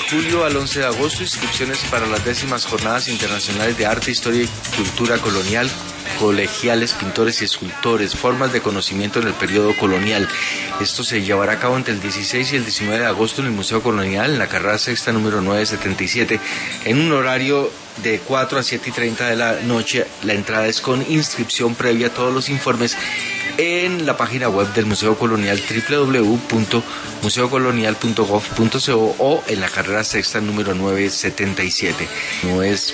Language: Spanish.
julio al 11 de agosto, inscripciones para las 10º Jornadas Internacionales de Arte, Historia y Cultura Colonial, colegiales, pintores y escultores, formas de conocimiento en el periodo colonial. Esto se llevará a cabo entre el 16 y el 19 de agosto en el Museo Colonial, en la carrera sexta número 977, en un horario de 4 a 7:30 de la noche. La entrada es con inscripción previa. Todos los informes en la página web del Museo Colonial, www.museocolonial.gov.co, o en la carrera sexta número 977. No es